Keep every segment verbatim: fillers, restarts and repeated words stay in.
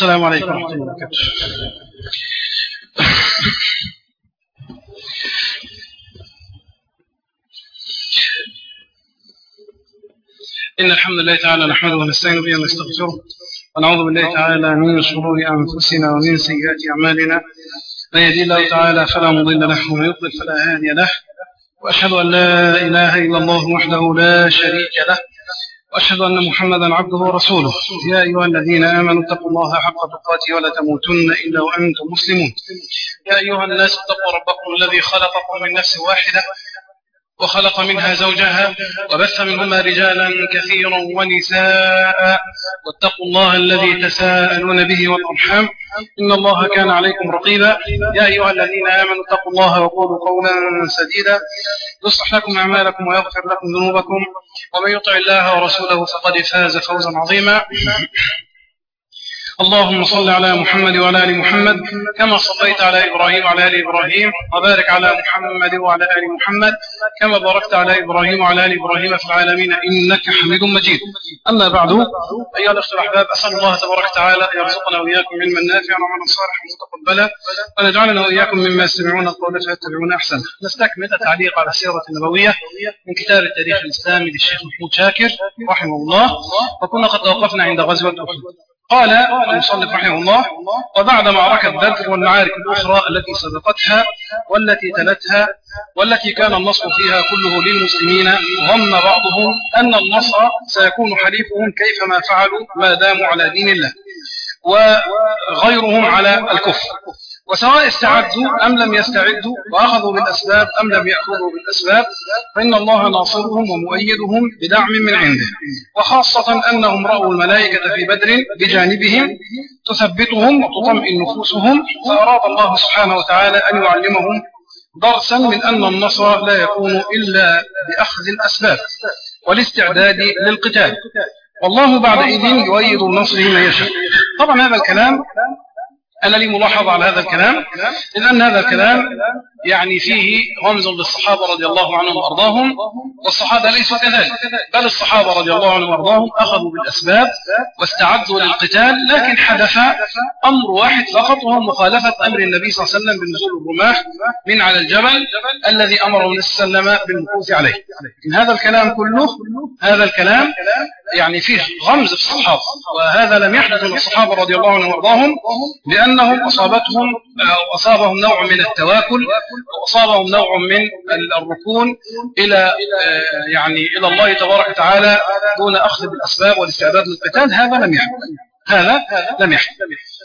السلام عليكم ورحمة الله وبركاته. إن الحمد لله تعالى نحمده ونستعين به ونستغفره ونعوذ بالله تعالى من شرور أنفسنا ومن سيئات أعمالنا. من يهدي الله تعالى فلا مضل له ومن يضلل فلا هادي له، وأشهد أن لا إله إلا الله وحده لا شريك له، وأشهد أن محمدا عبده ورسوله. يا أيها الذين آمنوا اتقوا الله حق تقاته ولا تموتن إلا وأنتم مسلمون. يا أيها الناس اتقوا ربكم الذي خلقكم من نفس واحدة وخلق منها زوجها وبث منهما رجالا كثيرا ونساء، واتقوا الله الذي تساءلون به والأرحام إن الله كان عليكم رقيبا. يا أيها الذين آمنوا اتقوا الله وقولوا قولا سديدا يصلح لكم أعمالكم ويغفر لكم ذنوبكم، ومن يطع الله ورسوله فقد فاز فوزا عظيما. اللهم صل على محمد وعلى آل محمد كما صليت على إبراهيم وعلى آل إبراهيم، وبارك على محمد وعلى آل محمد كما باركت على إبراهيم وعلى آل إبراهيم في العالمين إنك حميد مجيد. أما بعد، أيها الأخوة الأحباب، أسأل الله تبارك وتعالى يرزقنا وإياكم علما نافعا وعملا صالحا متقبلا، ونجعلنا وإياكم مما يستمعون القول فيتبعون أحسنه. نستكمل التعليق على السيرة النبوية من كتاب التاريخ الإسلامي للشيخ محمود شاكر رحمه الله، وكنا قد توقفنا عند غزوة أحد. قال المصنف رحمه الله: وبعد معركة بدر والمعارك الأخرى التي سبقتها والتي تلتها والتي كان النصر فيها كله للمسلمين، ظن بعضهم أن النصر سيكون حليفهم كيفما فعلوا ما داموا على دين الله، وغيرهم على الكفر، وسواء استعدوا أم لم يستعدوا، وأخذوا بالأسباب أم لم يأخذوا بالأسباب، فإن الله ناصرهم ومؤيدهم بدعم من عنده، وخاصة أنهم رأوا الملائكة في بدر بجانبهم تثبتهم وتطمئن نفوسهم، فأراد الله سبحانه وتعالى أن يعلمهم درسا من أن النصر لا يكون إلا بأخذ الأسباب والاستعداد للقتال، والله بعدئذ يؤيد نصره من يشاء. طبعا هذا الكلام أنا لي ملاحظة على هذا الكلام، لأن هذا الكلام يعني فيه رمز للصحابة رضي الله عنهم وأرضاهم، والصحابة ليسوا كذلك، بل الصحابة رضي الله عنهم وأرضاهم أخذوا بالأسباب واستعدوا للقتال، لكن حدث أمر واحد فقط، وهو مخالفة أمر النبي صلى الله عليه وسلم بنزول الرماح من على الجبل الذي أمره النبي صلى الله عليه وسلم بالمكوث عليه. إن هذا الكلام كله هذا الكلام يعني فيه غمز في الصحابة، وهذا لم يحدث للصحابة رضي الله عنهم وأرضاهم، لأنهم أصابتهم أو أصابهم نوع من التواكل، وأصابهم نوع من الركون إلى يعني إلى الله تبارك وتعالى دون أخذ بالأسباب والاستعداد للقتال. هذا لم يحدث هذا لم يحدث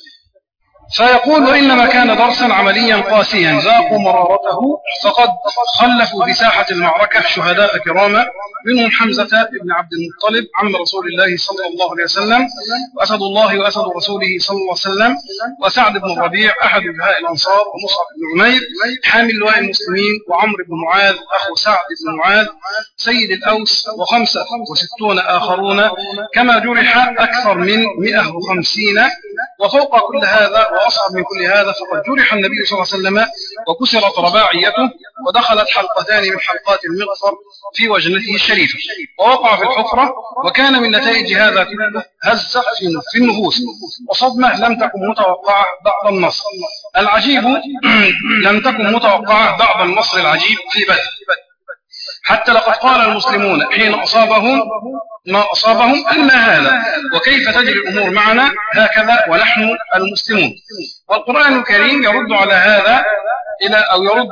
فيقول: وإنما كان درسا عمليا قاسيا ذاقوا مرارته، فقد خلفوا بساحة المعركة شهداء كراما، منهم حمزة بن عبد المطلب عم رسول الله صلى الله عليه وسلم، وأسد الله وأسد رسوله صلى الله عليه وسلم، وسعد بن الربيع أحد وجهاء الأنصار، ومصعب بن عمير حامل لواء المسلمين، وعمرو بن معاذ أخو سعد بن معاذ سيد الأوس، وخمسة وستون آخرون، كما جرح أكثر من مئة وخمسين. وفوق كل هذا وأصعب من كل هذا، فقد جرح النبي صلى الله عليه وسلم وكسرت رباعيته، ودخلت حلقتان من حلقات المغفر في وجنته الشريفة، ووقع في الحفرة. وكان من نتائج هذا كله هزة في النفوس وصدمة لم تكن متوقعة بعد النصر العجيب لم تكن متوقعة بعد النصر العجيب في بدر، حتى لقد قال المسلمون حين أصابهم ما أصابهم: أن هذا وكيف تجري الأمور معنا هكذا ونحن المسلمون. والقرآن الكريم يرد على هذا إلى أو يرد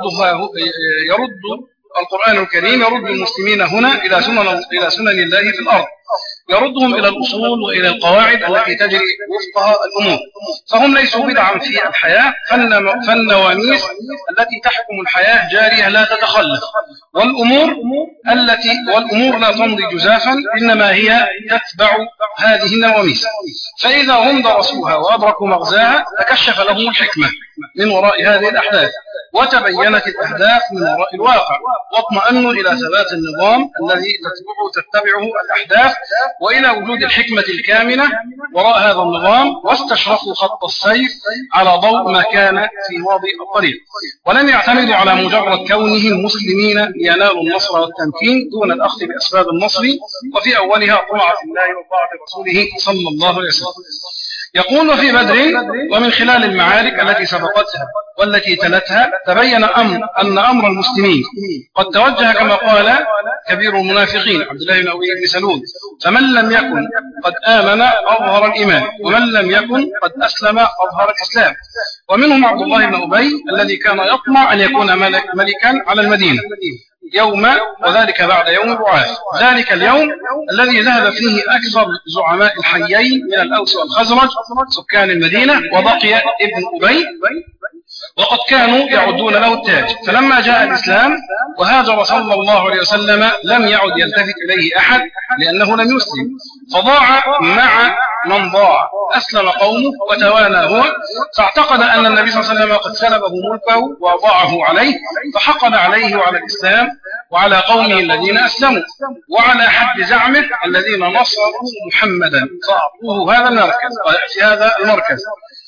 يرد القرآن الكريم يرد المسلمين هنا إلى سنن إلى سنن الله في الأرض، يردهم إلى الأصول وإلى القواعد التي تجري وفقها الأمور، فهم ليسوا بدعا في الحياة، فالنواميس التي تحكم الحياة جارية لا تتخلف، والأمور التي والأمور لا تمضي جزافا، إنما هي تتبع هذه النواميس، فإذا هم درسوها وأدركوا مغزاها تكشف لهم الحكمة من وراء هذه الأحداث، وتبينت الأهداف من وراء الواقع، واطمأنوا إلى ثبات النظام الذي تتبعه تتبعه الأحداث، وإلى وجود الحكمة الكامنة وراء هذا النظام، واستشرفوا خط السير على ضوء ما كان في ماضي الطريق، ولم يعتمدوا على مجرد كونهم مسلمين لينالوا النصر والتمكين دون الأخذ بأسباب النصر، وفي أولها طاعة الله وطاعة رسوله صلى الله عليه وسلم. يقول وفي بدر ومن خلال المعارك التي سبقتها والتي تلتها تبين أمر أن أمر المسلمين قد توجه كما قال كبير المنافقين عبد الله بن أبي بن سلول: فمن لم يكن قد آمن أظهر الإيمان، ومن لم يكن قد أسلم أظهر الإسلام. ومنهم عبد الله بن أبي الذي كان يطمع أن يكون ملكا على المدينة يوم، وذلك بعد يوم البعاث، ذلك اليوم الذي ذهب فيه أكثر زعماء الحيين من الأوس والخزرج سكان المدينة، وبقي ابن أبي وقد كانوا يعدون له التاج. فلما جاء الإسلام وهاجر صلى الله عليه وسلم لم يعد يلتفت إليه أحد لأنه لم يسلم، فضاع مع من ضاع، أسلم قومه وتوانى هو، فاعتقد أن النبي صلى الله عليه وسلم قد سلبه ملكه وأضاعه عليه، فحقد عليه وعلى الإسلام وعلى قومه الذين أسلموا وعلى حد زعمه الذين نصروا محمدا فأعطوه هذا المركز في هذا المركز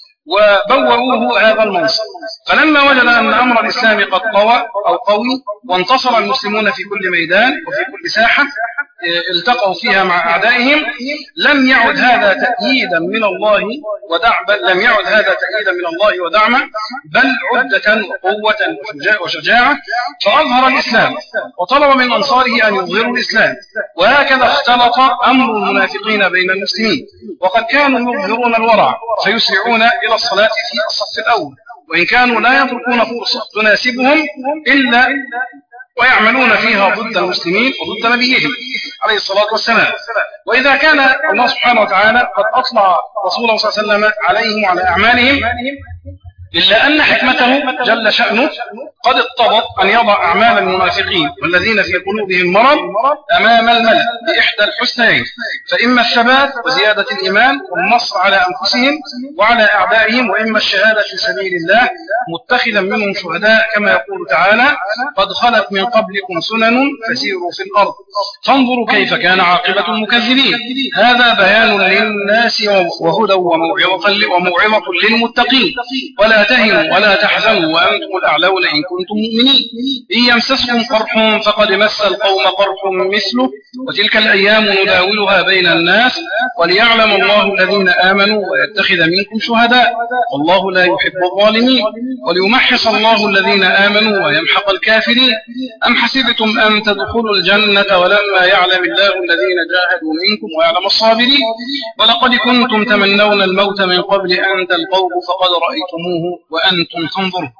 وبوؤوه هذا المنصب. فلما وجد أن أمر الإسلام قد طوى أو قوي وانتصر المسلمون في كل ميدان وفي كل ساحة التقوا فيها مع أعدائهم، لم يعد هذا تأييدا من الله ودعما لم يعد هذا تأييدا من الله ودعما بل عدة وقوة وشجاعة، فأظهر الإسلام وطلب من أنصاره أن يظهروا الإسلام. وهكذا اختلط أمر المنافقين بين المسلمين، وقد كانوا يظهرون الورع فيسرعون إلى الصلاة في الصف الأول، وإن كانوا لا يتركون فرصة تناسبهم إلا ويعملون فيها ضد المسلمين وضد نبيهم عليه الصلاة والسلام. وإذا كان الله سبحانه وتعالى قد أطلع رسوله صلى الله عليه وسلم عليهم وعلى أعمالهم، إلا أن حكمته جل شأنه قد اقتضت أن يضع أعمال المنافقين والذين في قلوبهم مرض أمام الملأ بإحدى الحسنيين، فإما الثبات وزيادة الإيمان والنصر على أنفسهم وعلى أعدائهم، وإما الشهادة في سبيل الله متخذا منهم شهداء، كما يقول تعالى: قد خلت من قبلكم سنن فسيروا في الأرض فانظروا كيف كان عاقبة المكذبين. هذا بيان للناس وهدى وموعظة وموعظة للمتقين. ولا تهنوا ولا تحزنوا وأنتم الأعلون إن كنتم مؤمنين. إن يمسسكم قرح فقد مس القوم قرح مثله، وتلك الأيام نداولها بين الناس وليعلم الله الذين آمنوا ويتخذ منكم شهداء والله لا يحب الظالمين وليمحص الله الذين آمنوا ويمحق الكافرين. أم حسبتم أن تدخلوا الجنة ولما يعلم الله الذين جاهدوا منكم ويعلم الصابرين ولقد كنتم تمنون الموت من قبل أن تلقوه فقد رأيتموه وأنتم تنظرون.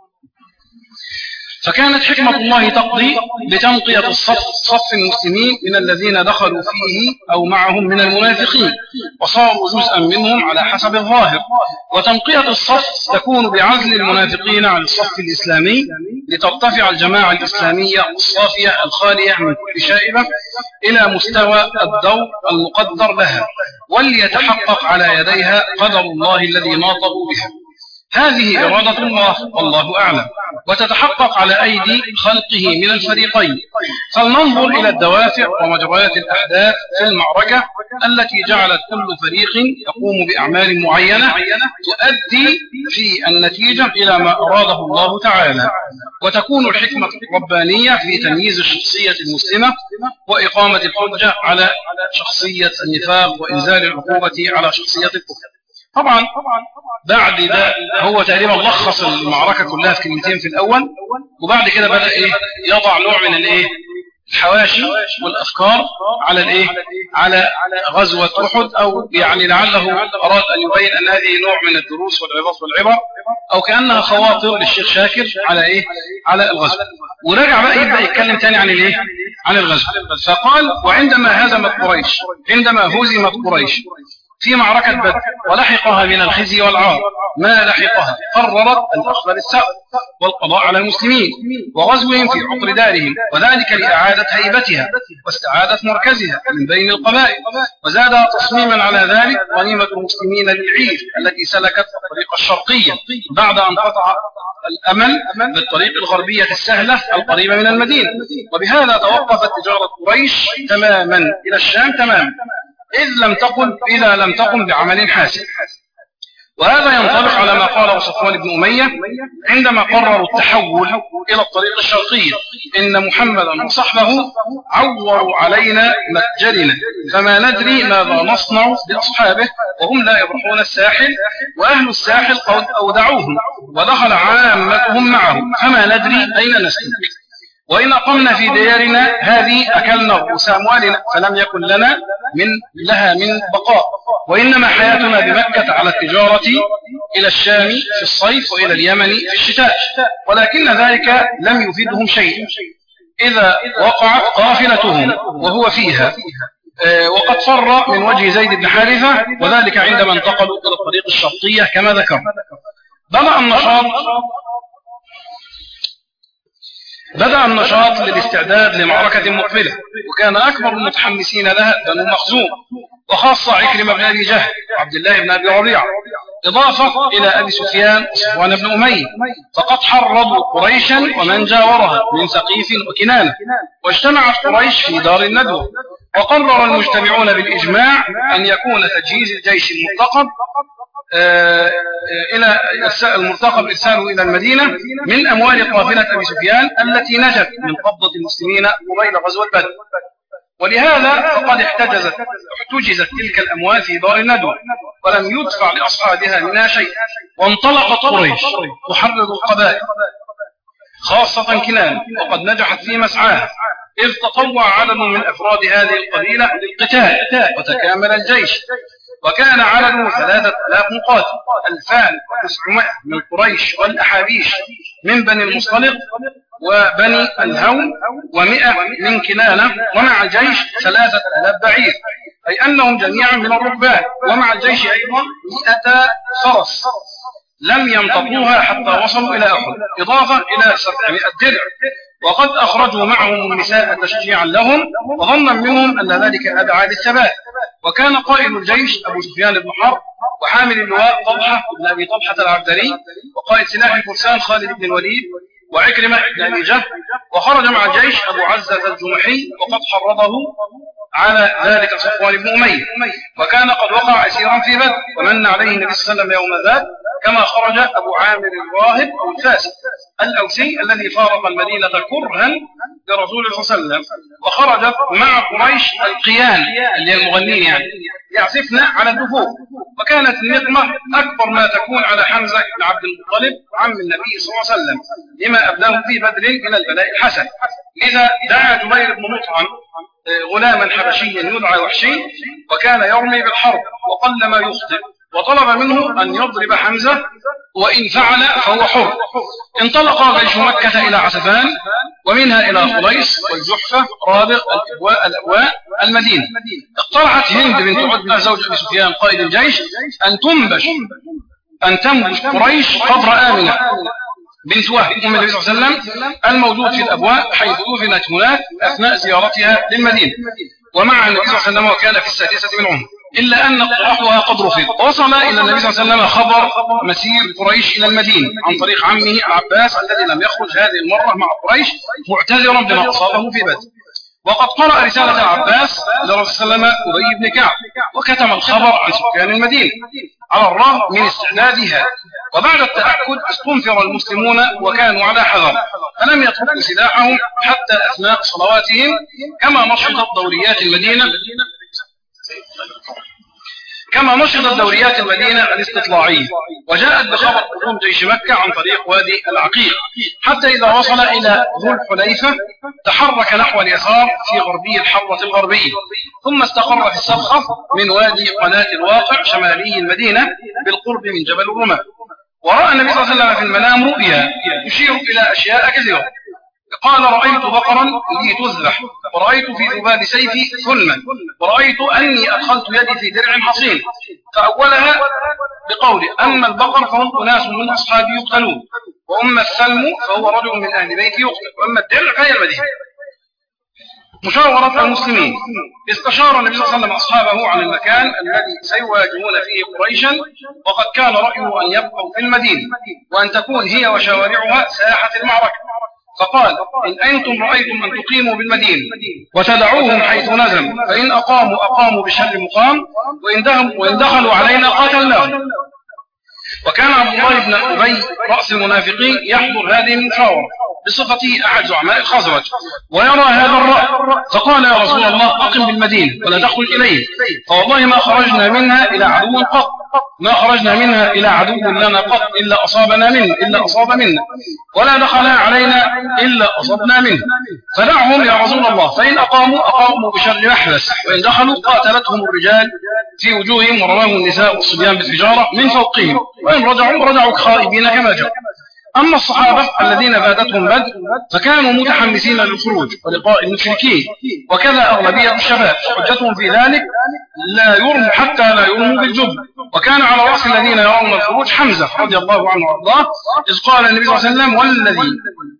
فكانت حكمة الله تقضي بتنقية الصف صف المسلمين من الذين دخلوا فيه أو معهم من المنافقين وصاروا جزءا منهم على حسب الظاهر، وتنقية الصف تكون بعزل المنافقين عن الصف الإسلامي لترتفع الجماعة الإسلامية الصافية الخالية من كل شائبة إلى مستوى الدور المقدر لها، وليتحقق على يديها قدر الله الذي ناطقوا بها. هذه إرادة الله والله أعلم، وتتحقق على أيدي خلقه من الفريقين. فلننظر إلى الدوافع ومجريات الأحداث في المعركة التي جعلت كل فريق يقوم بأعمال معينة تؤدي في النتيجة إلى ما أراده الله تعالى، وتكون الحكمة الربانية في تمييز الشخصية المسلمة وإقامة الحجة على شخصية النفاق وإنزال العقوبة على شخصية الكفر. طبعا بعد ده هو تقريبا لخص المعركة كلها في كلمتين في الأول، وبعد كده بدأ إيه يضع نوع من الإيه الحواشي والأفكار على الإيه على غزوة أحد، أو يعني لعله أراد أن يبين أن هذه نوع من الدروس والعظات والعبر، أو كأنها خواطر للشيخ شاكر على إيه على الغزوة. ورجع بقى يبدأ يتكلم تاني عن الإيه عن الغزوة. فقال: وعندما هزمت قريش عندما هزمت قريش في معركة بدر ولحقها من الخزي والعار ما لحقها، قررت الأخذ بالثأر والقضاء على المسلمين وغزوهم في عقر دارهم، وذلك لإعادة هيبتها واستعادة مركزها من بين القبائل. وزاد تصميما على ذلك غنيمة المسلمين للعير التي سلكت الطريق الشرقية بعد أن قطع الأمل بالطريق الغربية السهلة القريبة من المدينة، وبهذا توقفت تجارة قريش تماما إلى الشام تماما، إذ لم تقل إذا لم تقم بعمل حاسم. وهذا ينطبق على ما قاله صفوان بن أمية عندما قرروا التحول إلى الطريق الشرقي: إن محمدا وصحبه عوروا علينا متجرنا فما ندري ماذا نصنع بأصحابه وهم لا يبرحون الساحل، وأهل الساحل قد أودعوهم ودخل عامتهم معه فما ندري أين نسلك، وإن أقمنا في ديارنا هذه أكلنا رؤوس أموالنا فلم يكن لنا من لها من بقاء، وإنما حياتنا بمكة على التجارة إلى الشام في الصيف وإلى اليمن في الشتاء، ولكن ذلك لم يفيدهم شيء إذا وقعت قافلتهم وهو فيها. وقد فر من وجه زيد بن حارثة، وذلك عندما انتقلوا إلى الطريق الشرقية كما ذكر. بدأ النشاط بدأ النشاط للاستعداد لمعركة مقبلة، وكان أكبر المتحمسين لها بنو مخزوم، وخاصة عكرمة بن أبي جهل وعبد الله بن أبي ربيعة، إضافة إلى أبي سفيان وصفوان بن أمية، فقد حرضوا قريشا ومن جاورها من ثقيف وكنانة، واجتمعت قريش في دار الندوة، وقرر المجتمعون بالإجماع أن يكون تجهيز الجيش المرتقب آه إلى المرتقب إرساله إلى المدينة من أموال قافلة أبي سفيان التي نجت من قبضة المسلمين قبيل غزوة بدر. ولهذا فقد احتجزت احتجزت تلك الأموال في دار الندوة ولم يدفع لأصحابها منها شيء، وانطلقت قريش تحرض القبائل خاصة كنان، وقد نجحت في مسعاها، إذ تطوع عدد من أفراد هذه القبيلة للقتال وتكامل الجيش، وكان عدده ثلاثة آلاف مقاتل، ألفان وتسعمائة من قريش والأحابيش من بني المصطلق وبني الهون، ومئة من كنانة، ومع الجيش ثلاثة آلاف بعير، أي أنهم جميعا من الركبان، ومع الجيش أيضا مئة فرس لم يمتطوها حتى وصلوا إلى أحد، إضافة إلى سبعمائة درع، وقد أخرجوا معهم النساء تشجيعا لهم، وظنا منهم أن ذلك أدعى للثبات. وكان قائد الجيش أبو سفيان بن حرب، وحامل اللواء طلحة بن أبي طلحة العبدري، وقائد سلاح الفرسان خالد بن الوليد، وعكرمة بن أبي جهل، وخرج مع الجيش أبو عزة الجمحي، وقد حرضه على ذلك صفوان بن أمية، وكان قد وقع أسيرا في بدر ومن عليه النبي صلى الله عليه وسلم يوم ذاك، كما خرج أبو عامر الراهب أو الفاسد الأوسي الذي فارق المدينة كرها لرسول الله صلى الله عليه وسلم، وخرجت مع قريش القيان اللي هي المغنين يعني يعزفن على الدفوف، وكانت النقمة أكبر ما تكون على حمزة بن عبد المطلب عم النبي صلى الله عليه وسلم لما أبلاه في بدر من البلاء الحسن. لذا دعا جبير بن مطعم غلاما حبشيا يدعى وحشي، وكان يرمي بالحرب وقل ما يخطئ، وطلب منه أن يضرب حمزة، وإن فعل فهو حر. انطلق جيش مكة إلى عسفان، ومنها إلى خليص والجحفة رابغ الأبواء الأبواء المدينة. اقترحت هند بنت عتبة زوج أبي سفيان قائد الجيش أن تنبش أن تنبش قريش قبر آمنة بنت وهب أم النبي صلى الله عليه وسلم الموجود في الأبواء، حيث دفنت هناك أثناء زيارتها للمدينة، ومع النبي صلى الله عليه وسلم وكان في السادسة من عمره، إلا أن اقتراحها قد رفض. وصل إلى النبي صلى الله عليه وسلم خبر مسير قريش إلى المدينة عن طريق عمه عباس الذي لم يخرج هذه المرة مع قريش معتذرا بما أصابه في بدر، وقد قرأ رسالة عباس لرسول صلى الله عليه وسلم أبي بن كعب، وكتم الخبر عن سكان المدينة على الرغم من استعدادها. وبعد التأكد استنفر المسلمون وكانوا على حذر، فلم يتركوا سلاحهم حتى أثناء صلواتهم، كما نشطت دوريات المدينة كما نشطت دوريات المدينة الاستطلاعية، وجاءت بخبر قدوم جيش مكة عن طريق وادي العقيق، حتى إذا وصل إلى ذو الحليفة تحرك نحو اليسار في غربي الحرة الغربية، ثم استقر في السبخة من وادي قناة الواقع شمالي المدينة بالقرب من جبل الرماة. ورأى النبي صلى الله عليه وسلم في المنام رؤيا تشير إلى أشياء كثيرة، قال: رأيت بقرا لي تذبح، ورأيت في ذباب سيفي ثلما، ورأيت أني أدخلت يدي في درع حصين. فأولها بقول: أما البقر فهم أناس من أصحابي يقتلون، وأما الثلم فهو رجل من أهل بيتي يقتل، وأما الدرع فهي المدينة. مشاورة المسلمين. استشار النبي صلى الله عليه وسلم أصحابه عن المكان الذي سيواجهون فيه قريشا، وقد كان رأيه أن يبقوا في المدينة وأن تكون هي وشوارعها ساحة المعركة، فقال: إن أنتم رأيتم أن تقيموا بالمدينة وتدعوهم حيث نزلوا، فإن أقاموا أقاموا بشر مقام، وإن, وإن دخلوا علينا قاتلناهم. وكان عبد الله بن أبي رأس المنافقين يحضر هذه المشاورة بصفته أحد زعماء الخزرج ويرى هذا الرأي، فقال يا رسول الله أقم بالمدينة ولا تخرج إليه، فوالله ما خرجنا منها إلى عدو قط، ما خرجنا منها إلى عدو لنا قط إلا أصابنا منه إلا أصاب منا، ولا دخلها علينا إلا أصبنا منه، فدعهم يا رسول الله، فإن أقاموا أقاموا بشر أحلس، وإن دخلوا قاتلتهم الرجال في وجوههم ورماهم النساء والصبيان بالحجارة من فوقهم، وإن رجعوا رجعوا خائبين كما جاءوا. أما الصحابة الذين فاتتهم بدر فكانوا متحمسين للخروج ولقاء المشركين، وكذا أغلبية الشباب حجتهم في ذلك لا يرموا حتى لا يرموا بالجبن. وكان على رأس الذين يرون الخروج حمزة رضي الله عنه وارضاه، إذ قال النبي صلى الله عليه وسلم والذي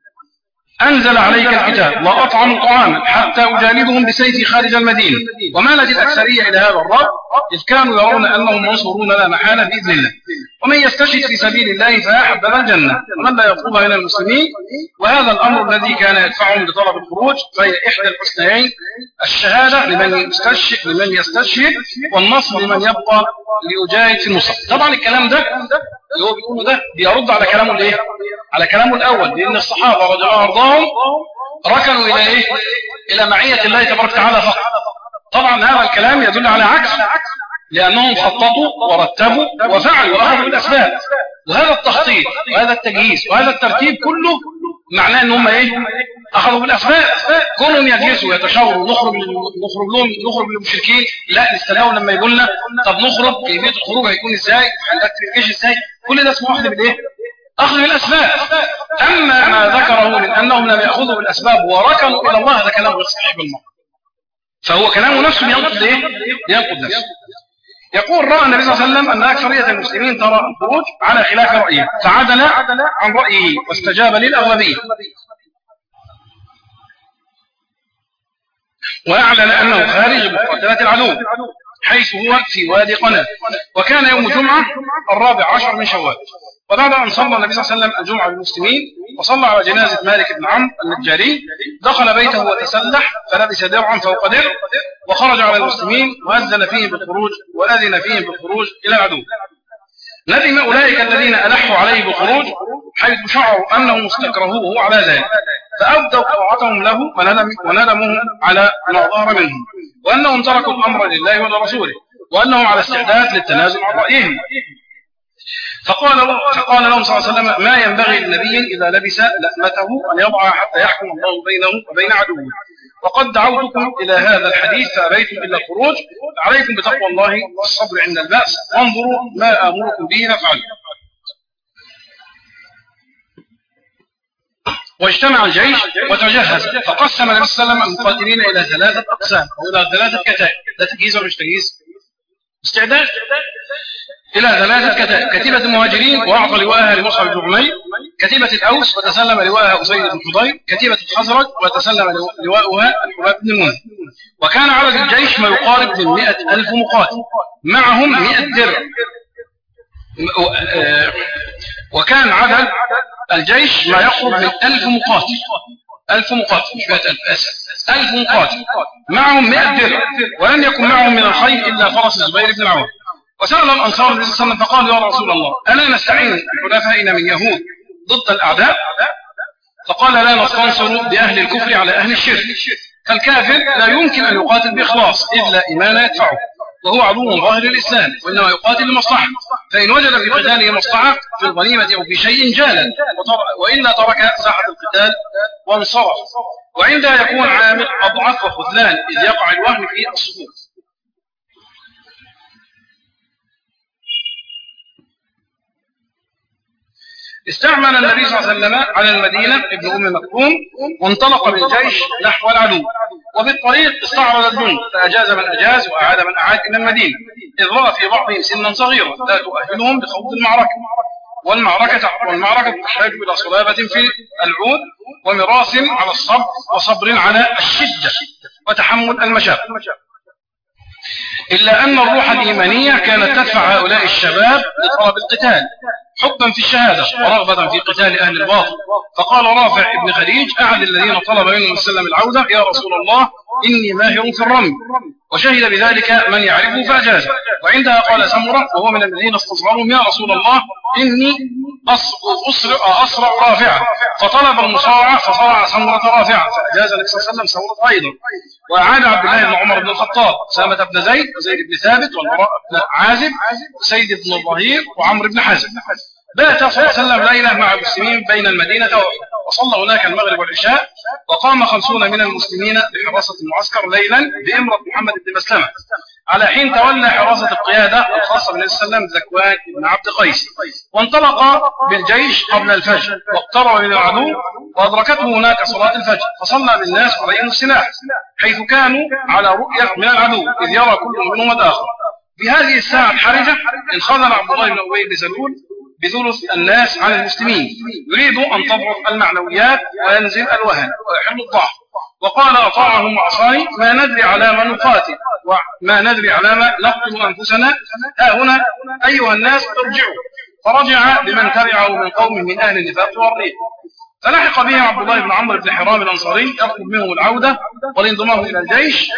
أنزل عليك الكتاب لا أطعم طعاما حتى أجالدهم بسيفي خارج المدينة. ومالت الأكثرية إلى هذا الرب، إذ كانوا يرون أنهم منصورون لا محالة بإذن الله، ومن يستشهد في سبيل الله فأحب الجنة ومن لا يطلبها إلى المسلمين. وهذا الأمر الذي كان يدفعهم لطلب الخروج فهي إحدى الحسنيين، الشهادة لمن يستشهد لمن يستشهد والنصر لمن يبقى ليجاهد في النصر. طبعا الكلام ده اللي هو بيقوله ده بيرد على كلامه الايه؟ على كلامه الاول، لان الصحابه رضي الله عنهم ركنوا الى ايه؟ الى معيه الله تبارك وتعالى فقط. طبعا هذا الكلام يدل على عكس، لانهم خططوا ورتبوا وفعلوا واخذوا بالاسباب، وهذا التخطيط وهذا التجهيز وهذا الترتيب كله معناه ان هم ايه؟ اخذوا بالاسباب. كونهم يجلسوا ويتشاوروا نخرج نخرج لهم نخرج للمشركين، لا نستناهم لما يقول لنا طب نخرج، كيفيه الخروج هيكون ازاي؟ هنرتب الجيش ازاي؟ كل ده اسمه اخذ بالايه؟ اخذ بالاسباب. اما ما ذكره من انهم لم ياخذوا بالاسباب وركنوا الى الله، هذا كلام غير صحيح بالمره، فهو كلامه نفسه بينقض ايه؟ بينقض نفسه. يقول رأى النبي صلى الله عليه وسلم أن أكثرية المسلمين ترى الخروج على خلاف رأيه، فعدل عن رأيه واستجاب للأغلبية، وأعلن أنه خارج مقاتلة العدو حيث هو في وادي قناة. وكان يوم الجمعة الرابع عشر من شوال. وبعد أن صلى النبي صلى الله عليه وسلم الجمعة بالمسلمين وصلى على جنازة مالك بن عمرو النجاري، دخل بيته وتسلح فلبس درعا فوق درع وخرج على المسلمين وأذن فيهم بالخروج وأذن فيهم بالخروج إلى العدو. ندم أولئك الذين ألحوا عليه بالخروج حيث شعروا أنهم استكرهوه على ذلك، فأبدوا طاعتهم له وندمهم على ما ظهر منهم، وأنهم تركوا الأمر لله ولرسوله، وأنهم على استعداد للتنازل عن رأيهم. فقال, فقال لهم صلى الله عليه وسلم ما ينبغي للنبي إذا لبس لأمته أن يضع حتى يحكم الله بينه وبين عدوه، وقد دعوتكم إلى هذا الحديث فأبيتم إلا الخروج، عليكم بتقوى الله والصبر عند البأس، وانظروا ما آمركم به فافعلوا. واجتمع الجيش وتجهز، فقسم النبي صلى الله عليه وسلم المقاتلين إلى ثلاثة أقسام أو إلى ثلاثة كتائب. ده تجهيز ولا مش تجهيز؟ استعداد. إلى ثلاثة كتائب: كتيبة المهاجرين وأعطى لواءها لمصعب بن عمير، كتيبة الأوس وتسلم لواءها أسيد بن حضير، كتيبة الخزرج وتسلم لواءها الحباب بن المنذر. وكان عدد الجيش ما يقارب من مئة ألف مقاتل، معهم مئة درع. وكان عدد الجيش ما يقرب من ألف مقاتل، ألف مقاتل مش مئة ألف أسد، ألف مقاتل معهم مئة درع، ولم يكن معهم من الخيل إلا فرس الزبير بن العوام. وسأل الأنصار النبي صلى الله عليه وسلم فقال يا رسول الله ألا نستعين بحلفائنا من يهود ضد الأعداء؟ فقال لا نستنصر بأهل الكفر على أهل الشرك، فالكافر لا يمكن أن يقاتل بإخلاص إذ لا إيمان يدفعه، وهو عدو ظاهر الإسلام، وإنما يقاتل لمصلحة، فإن وجد في قتاله مصلحة في الغنيمة أو في شيء جالا، وإلا ترك ساحة القتال وانصرف. وعندها يكون عامل أضعف وخذلان إذ يقع الوهم في الصفوف. استعمل النبي صلى الله عليه وسلم على المدينة ابن أم مكتوم وانطلق بالجيش نحو العدو، وفي الطريق استعرض الجند فأجاز من أجاز وأعاد من أعاد إلى المدينة، إذ رأى في بعضهم سنا صغيرا لا تؤهلهم بخوض المعركة، والمعركة والمعركة تحتاج إلى صلابة في العود ومراس على الصبر وصبر على الشدة وتحمل المشاق. إلا أن الروح الإيمانية كانت تدفع هؤلاء الشباب لطلب القتال حبا في الشهادة ورغبة في قتال أهل الباطل. فقال رافع بن خديج أحد الذين طلب منهم وسلم العودة: يا رسول الله إني ماهر في الرمي، وشهد بذلك من يعرفه فأجازه. وعندها قال سمرة وهو من الذين استصغرهم: يا رسول الله إني أسرع, أسرع رافعة، فطلب المصارعة فصارع سمرة رافعة فأجاز النبي صلى الله عليه وسلم سمرة أيضا. وأعاد عبد الله بن عمر بن الخطاب أسامة بن زيد وزيد بن ثابت والبراء بن عازب وسيد بن الظهير وعمرو بن حزم. بات صلى الله عليه وسلم ليلة مع المسلمين بين المدينة وصلى هناك المغرب والعشاء، وقام خمسون من المسلمين بحراسة المعسكر ليلا بإمرة محمد بن مسلمة، على حين تولى حراسة القيادة الخاصة بالنبي صلى الله عليه وسلم ذكوان بن عبد قيس. وانطلق بالجيش قبل الفجر واقترب من العدو وأدركته هناك صلاة الفجر، فصلى بالناس عليهم السلاح حيث كانوا على رؤية من العدو إذ يرى كل منهم الآخر. في هذه الساعة الحرجة انخذل عبد الله بن أبي بن سلول بثلث الناس عن المسلمين، يريد أن تضعف المعنويات وينزل الوهن ويحل الضعف. وقال أطاعهم وعصاني: ما ندري على ما نقاتل وما ندري على ما نقتل أنفسنا، ها هنا أيها الناس ارجعوا. فرجع بمن تبعه من قوم من أهل النفاق والريب. فلحق به عبد الله بن عمرو بن حرام الأنصاري يطلب منهم العودة والانضمام إلى الجيش،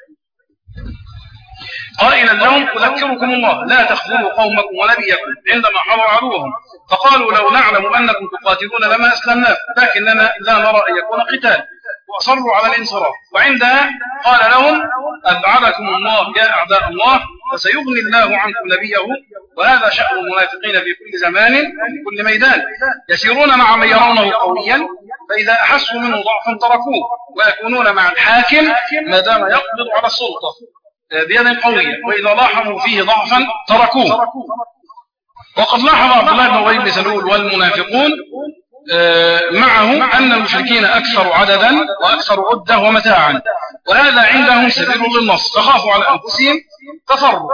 قائلا لهم: أذكركم الله لا تخذلوا قومكم ونبيكم عندما حضر عدوهم. فقالوا: لو نعلم أنكم تقاتلون لما أسلمنا، لكننا لا نرى أن يكون قتال، وأصروا على الانصراف. وعندها قال لهم: أبعدكم الله يا أعداء الله، فسيغني الله عنكم نبيه، وهذا شأن المنافقين في كل زمان وفي كل ميدان، يسيرون مع من يرونه قويا، فإذا أحسوا منه ضعفا تركوه، ويكونون مع الحاكم ما دام يقبض على السلطة بيد قوية، وإذا لاحظوا فيه ضعفا تركوه. وقد لاحظ عبد الله بن أبي بن سلول والمنافقون معه أن المشركين أكثر عددا وأكثر عدة ومتاعا، وهذا عندهم سبيل للنصر، فخافوا على أنفسهم ففروا.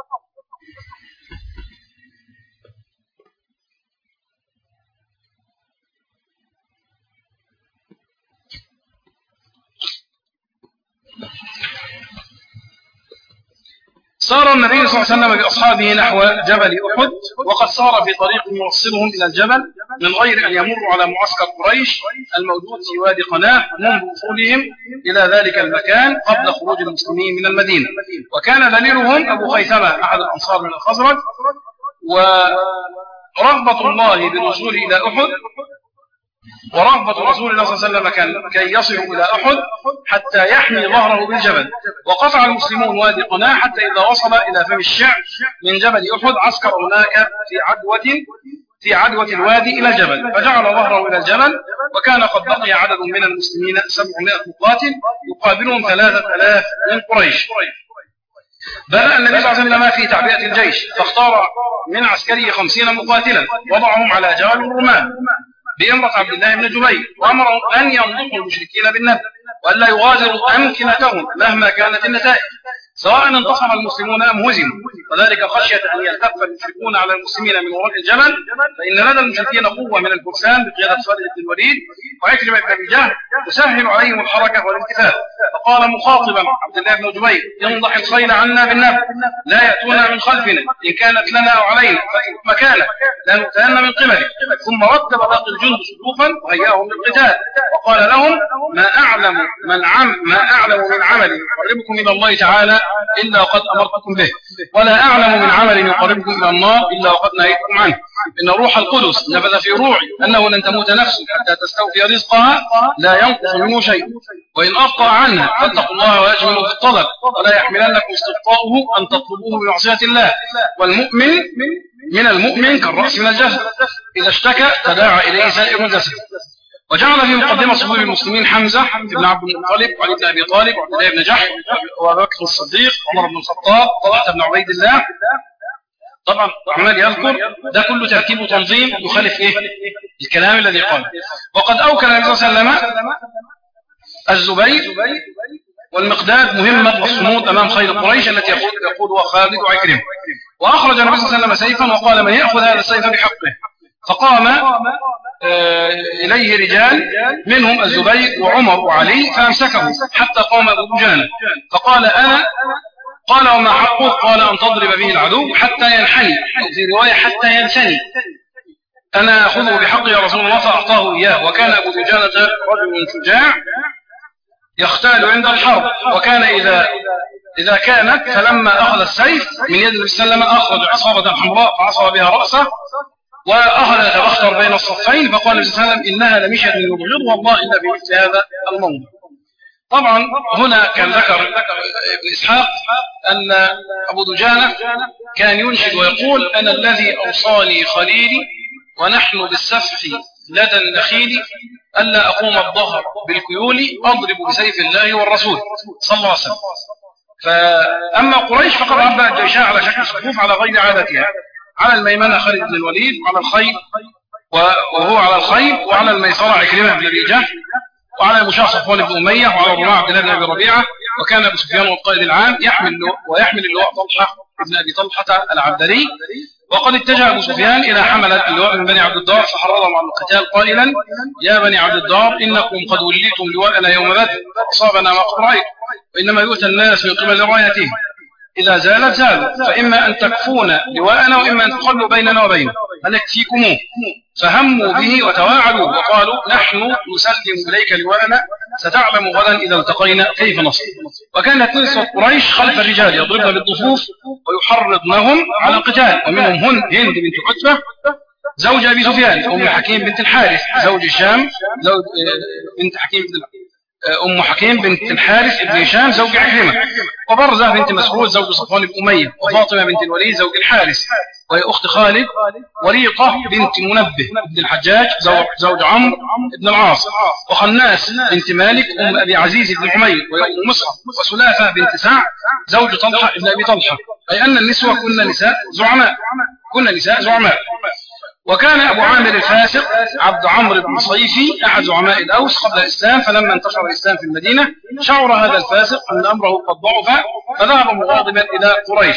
سار النبي صلى الله عليه وسلم بأصحابه نحو جبل أحد، وقد سار في طريق يوصلهم إلى الجبل من غير أن يمروا على معسكر قريش الموجود في وادي قناة منذ وصولهم إلى ذلك المكان قبل خروج المسلمين من المدينة. وكان دليلهم أبو خيثمة أحد الأنصار من الخزرج، ورغبة الله بالوصول إلى أحد ورغبة رسول الله صلى الله عليه وسلم كان كي يصلوا إلى أحد حتى يحمي ظهره بالجبل. وقطع المسلمون وادي قناة حتى إذا وصل إلى فم الشعب من جبل أحد عسكر هناك في عدوة في عدوة الوادي إلى الجبل، فجعل ظهره إلى الجبل. وكان قد بقي عدد من المسلمين سبعمائة مقاتل يقابلهم ثلاثة آلاف من قريش. بدأ النبي صلى الله عليه وسلم في تعبئة الجيش، فاختار من عسكره خمسين مقاتلا وضعهم على جبل الرماة بإمرة عبد الله بن جبير، وأمرهم أن ينطقوا المشركين بالنبي وألا يغادروا أمكنتهم مهما كانت النتائج، سواء انتصر المسلمون أم هزموا، وذلك خشية أن يلتف المشركون على المسلمين من وراء الجبل، فإن لدى المشركين قوة من الفرسان بقيادة خالد بن الوليد وعكرمة بن أبي جهل تسهل عليهم الحركة والالتفات. فقال مخاطبا عبد الله بن جبير: انضح الخيل عنا بالنبل، لا يأتونا من خلفنا، إن كانت لنا أو علينا فإن مكانك لا نؤتين من قبلك. ثم رتب باقي الجند صفوفا وهيأهم للقتال، وقال لهم: ما أعلم من عم ما أعلم من عمل يقربكم إلى الله تعالى إلا وقد أمرتكم به، ولا أعلم من عمل يقربكم إلى النار إلا وقد نهيتكم عنه. إن روح القدس نفذ في روعي أنه لن تموت نفس حتى تستوفي رزقها لا ينقص منه شيء، وإن أبطأ عنها فاتقوا الله وأجملوا في الطلب، ولا يحملنكم استبطاؤه أن تطلبوه بمعصية الله. والمؤمن من المؤمن كالرأس من الجسد، إذا اشتكى تداعى إليه سائر الجسد. وجعل في مقدمة صفوف المسلمين حمزة بن عبد المطلب وعلي بن أبي طالب وعبد الله بن جحش وأبو بكر الصديق وعمر بن الخطاب وطلحة بن عبيد الله. طبعا عمال يذكر ده كله ترتيب وتنظيم يخالف إيه الكلام الذي قال. وقد أوكل النبي صلى الله عليه وسلم الزبير والمقداد مهمة الصمود أمام خيل قريش التي يقودها خالد وعكرمة. وأخرج النبي صلى الله عليه وسلم سيفا وقال: من يأخذ هذا السيف بحقه. فقام إليه رجال منهم الزبير وعمر وعلي فأمسكه حتى قام أبو دجانة، فقال: أنا قال وما حقه؟ قال أن تضرب به العدو حتى ينحني، أو في رواية حتى ينثني. أنا أخذه بحق يا رسول الله فأعطاه إياه. وكان أبو دجانة رجل شجاع يختال عند الحرب، وكان إذا إذا كانت فلما أخذ السيف من يد النبي صلى الله عليه وسلم أخرج عصابة حمراء فعصر بها رأسه وأخذ يتبختر بين الصفين، فقال النبي صلى الله عليه وسلم إنها لمشية يبغضها الله إلا بمثل هذا الموضع. طبعا هنا كان ذكر ابن إسحاق أن أبو دجانة كان ينشد ويقول أنا الذي أوصاني خليلي ونحن بالسفح لدى النخيل ألا أقوم الظهر بالكيول أضرب بسيف الله والرسول صلى الله عليه وسلم. فأما قريش فقد عبأت جيشها على شكل صفوف على غير عادتها، على الميمنة خالد بن الوليد، وعلى الخيل وهو على الخيل، وعلى الميسرة عكرمة بن أبي جهل، وعلى المشاة صفوان بن أمية، وعلى الرماح عبد الله بن أبي ربيعة. وكان أبو سفيان والقائد العام يحمل ويحمل اللواء طلحة بن أبي طلحة العبدري. وقد اتجه أبو سفيان إلى حملة اللواء من بني عبد الدار فحرضهم على القتال قائلا يا بني عبد الدار إنكم قد وليتم لواءنا يوم بدر فأصابنا ما قد رأيت، وإنما يؤتى الناس من قبل رايتهم إذا زالت زالوا، فإما أن تكفون لواءنا وإما أن تخلوا بيننا وبينه فنكفيكموه. فهموا به وتواعدوا وقالوا نحن نسلم إليك لواءنا ستعلم غدا إذا التقينا كيف نصر. وكانت نسوة قريش خلف الرجال يضربن بالضفوف ويحرضنهم على القتال، ومنهم هند بنت عتبة زوج أبي سفيان، أم حكيم بنت الحارث زوج هشام زوج بنت حكيم بنت أم حكيم بنت الحارث بن هشام زوج عكرمة، وبرزة بنت مسعود زوج صفوان بن أمية، وفاطمة بنت الوليد زوج الحارث وهي أخت خالد، وريقة بنت منبه بن الحجاج زوج, زوج عمرو بن العاص، وخناس بنت مالك أم أبي عزيز بن عمير وهي أم مصعب، وسلافة بنت سعد زوج طلحة بن أبي طلحة. أي أن النسوة كن نساء زعماء كن نساء زعماء. وكان أبو عامر الفاسق عبد عمرو بن صيفي أحد زعماء الأوس قبل الإسلام، فلما انتشر الإسلام في المدينة شعر هذا الفاسق أن أمره قد ضعف فذهب مغاضبا إلى قريش.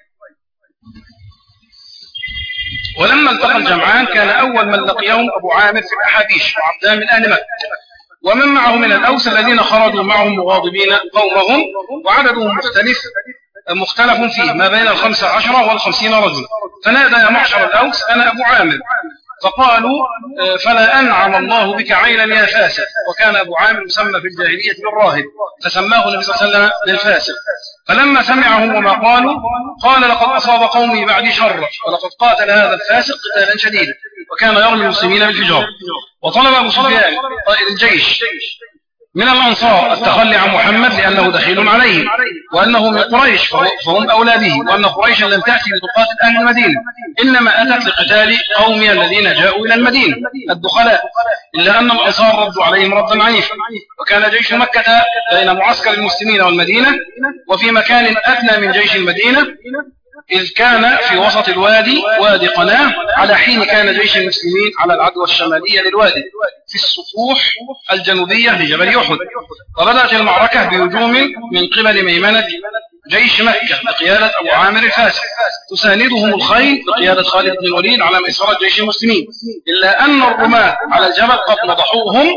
ولما التقى الجمعان كان أول من لقيهم أبو عامر في الأحابيش وعبدان من أهل مكة، ومن معه من الأوس الذين خرجوا معهم مغاضبين قومهم، وعددهم مختلف مختلف فيه ما بين الخمسة عشر والخمسين رجل. فنادى يا معشر الأوس أنا أبو عامر، فقالوا فلا أنعم الله بك عينا يا فاسق. وكان أبو عامر مسمى في الجاهلية بالراهب، فسماه النبي صلى الله عليه وسلم بالفاسق. فلما سمعهم وما قالوا قال لقد أصاب قومي بعدي شر، ولقد قاتل هذا الفاسق قتالا شديدا، وكان يرمي المسلمين بالحجارة. وطلب أبو سفيان قائد الجيش من الأنصار التخلي عن محمد لأنه دخيل عليهم، وأنه من قريش فهم أولى به، وأن قريشا لم تأتي لتقاتل أهل المدينة، إنما أتت لقتال قومها الذين جاءوا إلى المدينة الدخلاء، إلا أن الأنصار ردوا عليهم ردا عنيفا. وكان جيش مكة بين معسكر المسلمين والمدينة، وفي مكان أدنى من جيش المدينة، إذ كان في وسط الوادي وادي قناة، على حين كان جيش المسلمين على العدوى الشمالية للوادي في السطوح الجنوبية لجبل أحد. وبدأت المعركة بهجوم من قبل ميمنة جيش مكة بقيادة أبو عامر الفاسق، تساندهم الخيل بقيادة خالد بن الوليد على ميسرة جيش المسلمين، إلا أن الرماة على الجبل قد نضحوهم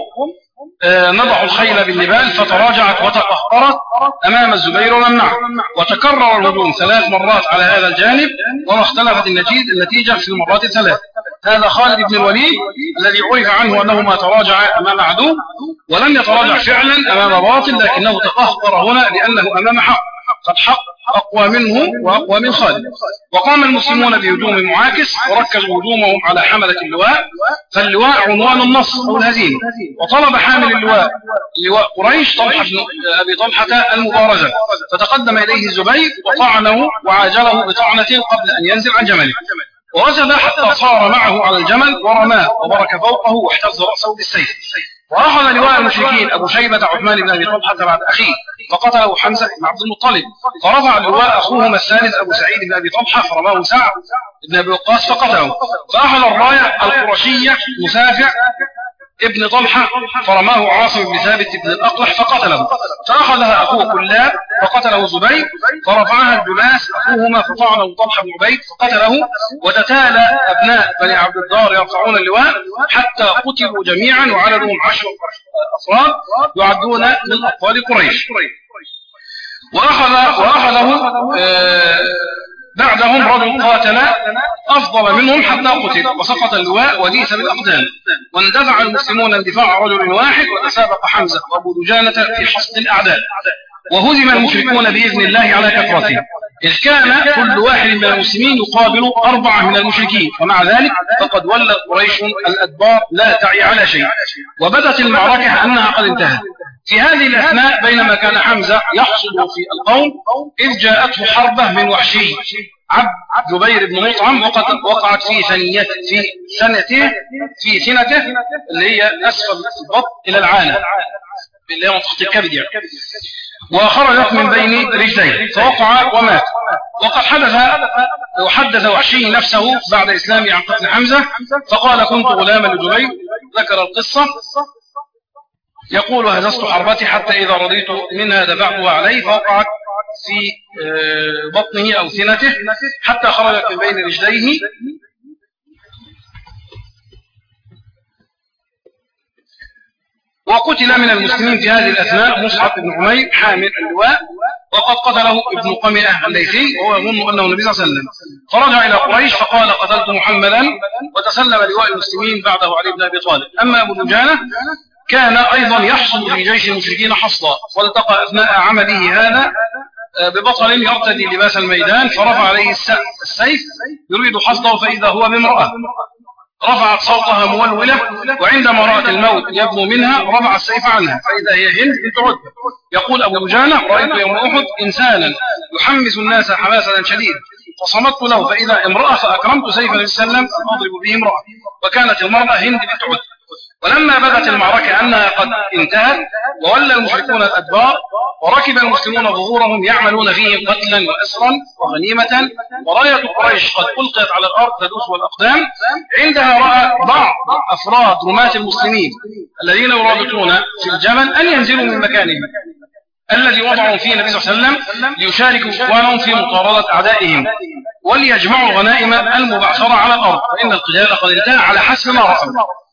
نضحوا الخيل بالنبال فتراجعت وتقهقرت أمام الزبير ومن معه، وتكرر الهجوم ثلاث مرات على هذا الجانب، وما اختلفت النتيجة في المرات الثلاث. هذا خالد بن الوليد الذي عرف عنه أنه ما تراجع أمام عدو ولم يتراجع فعلا أمام باطل، لكنه تقهقر هنا لأنه أمام حق، قد حق أقوى منه وأقوى من خالد. وقام المسلمون بهجوم معاكس وركزوا هجومهم على حملة اللواء، فاللواء عنوان النصر أو الهزيمة. وطلب حامل اللواء لواء قريش طلحة بن أبي طلحة المبارزة، فتقدم إليه الزبير وطعنه وعاجله بطعنة قبل أن ينزل عن جمله، ورسل حتى صار معه على الجمل ورماه وبرك فوقه واحتز رأسه بالسيف. وأخذ لواء المشركين أبو شيبة عثمان بن أبي طلحة بعد أخيه فقتله حمزة بن عبد المطلب، فرفع اللواء أخوهما الثالث أبو سعيد بن أبي طلحة فرماه سعد بن أبي وقاص فقتله، فأخذ الراية القرشية مسافع ابن طلحة فرماه عاصم بن ثابت بن الأقلح فقتله، فأخذها أخوه كلاب فقتله زبير، فرفعها الجلاس أخوهما فطعنه طلحة بن عبيد فقتله. وتتالى أبناء بني عبد الدار يرفعون اللواء حتى قتلوا جميعا، وعددهم عشر أفراد يعدون من أطفال قريش. وأخذ وأخذه بعدهم رجل قاتل أفضل منهم حتى قتل وسقط اللواء وديس بالأقدام، واندفع المسلمون اندفاع رجل واحد، وتسابق حمزة وأبو دجانة في حصد الأعداء، وهزم المشركون بإذن الله على كثرته، إذ كان كل واحد من المسلمين يقابل أربعة من المشركين، ومع ذلك فقد ولت قريش الأدبار لا تعي على شيء، وبدت المعركة أنها قد انتهت. في هذه الأثناء بينما كان حمزة يحصد في القوم إذ جاءته حربة من وحشي عبد جبير بن مطعم، وقعت في ثنيته في سنته في سنته اللي هي أسفل البطن إلى العانة اللي هي منطقة الكبد يعني، وخرجت من بين رجليه فوقع ومات. وقد حدث وحدث وحشي نفسه بعد إسلامه عن قتل حمزة فقال: كنت غلاما لجبير، ذكر القصة يقول: هززت حربتي حتى إذا رضيت منها دفعتها عليه فوقعت في بطنه أو ثنته حتى خرجت من بين رجليه، وقتل من المسلمين في هذه الأثناء مصعب بن عمير حامل اللواء، وقد قتله ابن قمئة الليثي وهو يظن أنه النبي صلى الله عليه وسلم، فرجع إلى قريش فقال: قتلت محمدا، وتسلم لواء المسلمين بعده علي بن أبي طالب. أما أبو دجانة كان أيضا يحصد في جيش المشركين حصدا، والتقى أثناء عمله هذا ببطل يرتدي لباس الميدان، فرفع عليه السيف يريد حصده فإذا هو بامرأة، رفعت صوتها مولولة، وعندما رأت الموت يبدو منها رفع السيف عنها فإذا هي هند بنت عتبة. يقول أبو دجانة: رأيت يوم أحد إنسانا يحمس الناس حماسة شديدة، فصمت له فإذا امرأة، فأكرمت سيف النبي صلى الله عليه وسلم أضرب به امرأة، وكانت المرأة هند بنت عتبة. ولما بدت المعركة أنها قد انتهت وولى المشركون الأدبار وركب المسلمون ظهورهم يعملون فيهم قتلا وأسرا وغنيمة، وراية قريش قد ألقيت على الأرض تدوس والأقدام، عندها رأى بعض أفراد رماة المسلمين الذين يرابطون في الجبل أن ينزلوا من مكانهم الذي وضعوا فيه النبي صلى الله عليه وسلم ليشاركوا إخوانهم في مطاردة أعدائهم وليجمعوا الغنائم المبعثرة على الأرض، فإن القتال قد انتهى على حسب ما رأوا،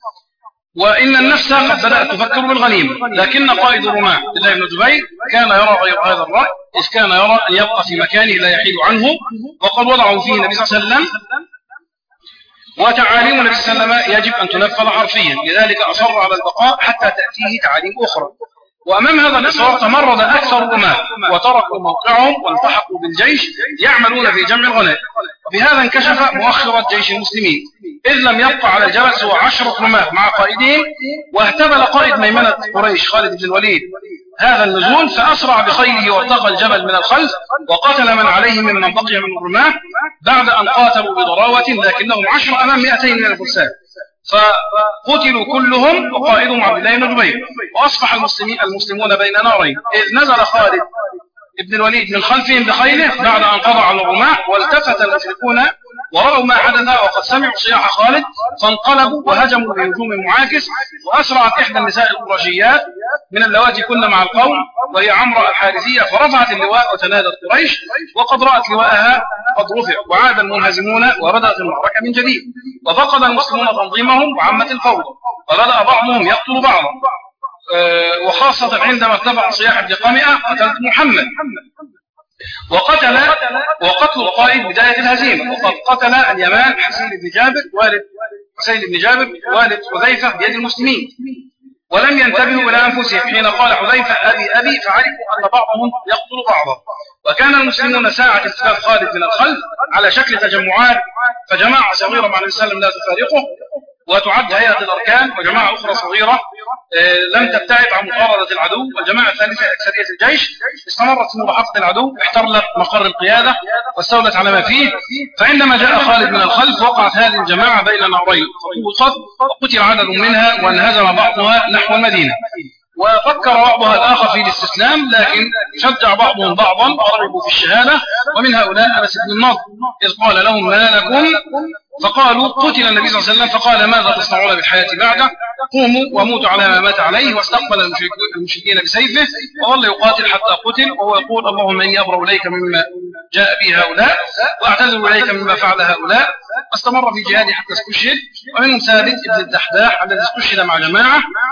وإن النفس قد بدأت تفكر بالغنيمة. لكن قائد الرماة عبد الله بن جبير كان يرى غير هذا الرأي، إذ كان يرى أن يبقى في مكانه لا يحيد عنه، وقد وضعوا فيه النبي صلى الله عليه وسلم، وتعاليم النبي صلى الله عليه وسلم يجب أن تنفذ حرفيا، لذلك أصر على البقاء حتى تأتيه تعاليم أخرى. وأمام هذا الإصرار تمرد أكثر الرماة وتركوا موقعهم والتحقوا بالجيش يعملون في جمع الغنائم. وبهذا انكشف مؤخرة جيش المسلمين، إذ لم يبقى على الجبل سوى عشرة رماة مع قائدهم، واهتبل قائد ميمنة قريش خالد بن الوليد هذا النزول فأسرع بخيله وارتقى الجبل من الخلف وقتل من عليه ممن بقي من الرماة بعد أن قاتلوا بضراوة، لكنهم عشر أمام مئتين من الفرسان، فقتلوا كلهم وقائدهم عبد الله بن جبير، وأصبح المسلمين المسلمون بين نارين، إذ نزل خالد ابن الوليد من خلفهم بخيله بعد أن قضى على الرماة، والتفت المشركون ورأوا ما حدث وقد سمعوا صياح خالد فانقلبوا وهجموا بهجوم معاكس، وأسرعت إحدى النساء القرشيات من اللواتي كن مع القوم وهي عمرو الحارثية، فرفعت اللواء وتنادت قريش، وقد رأت لواءها قد رفع، وعاد المنهزمون وبدأت المعركة من جديد، وفقد المسلمون تنظيمهم وعمت الفوضى، وبدأ بعضهم يقتل بعضا، وخاصة عندما ارتفع صياح ابن قمئة قتلت محمد، وقتل وقتل القائد بداية الهزيمة، وقد قتل اليمان حسين بن جابر والد حسين بن جابر والد حذيفة بيد المسلمين، ولم ينتبهوا إلى أنفسهم حين قال حذيفة أبي أبي، فعرفوا أن بعضهم يقتل بعضا. وكان المسلمون ساعة التفاف خالد من الخلف على شكل تجمعات، فجماعة صغيرة مع النبي صلى الله عليه وسلم لا تفارقه وتعد هيئة الأركان، وجماعة أخرى صغيرة لم تبتعد عن مطاردة العدو، والجماعة الثالثة أكثرية الجيش استمرت في ملاحقة العدو، احتلت مقر القيادة واستولت على ما فيه. فعندما جاء خالد من الخلف وقعت هذه الجماعة بين نهرين فطوقت وقتل عدد منها وانهزم بعضها نحو المدينة، وفكر بعضها الآخر في الاستسلام، لكن شجع بعضهم بعضا ورغبوا في الشهادة، ومن هؤلاء أنس بن النضر إذ قال لهم ما لكم، فقالوا قتل النبي صلى الله عليه وسلم، فقال ماذا تصنعون بالحياة بعده؟ قوموا وموتوا على ما مات عليه. واستقبل المشركين بسيفه وظل يقاتل حتى قتل، وهو يقول اللهم إني أبرأ إليك مما جاء به هؤلاء وأعتذر إليك مما فعل هؤلاء. واستمر في جهاده حتى استشهد، ومنهم ثابت بن الدحداح الذي استشهد مع جماعة،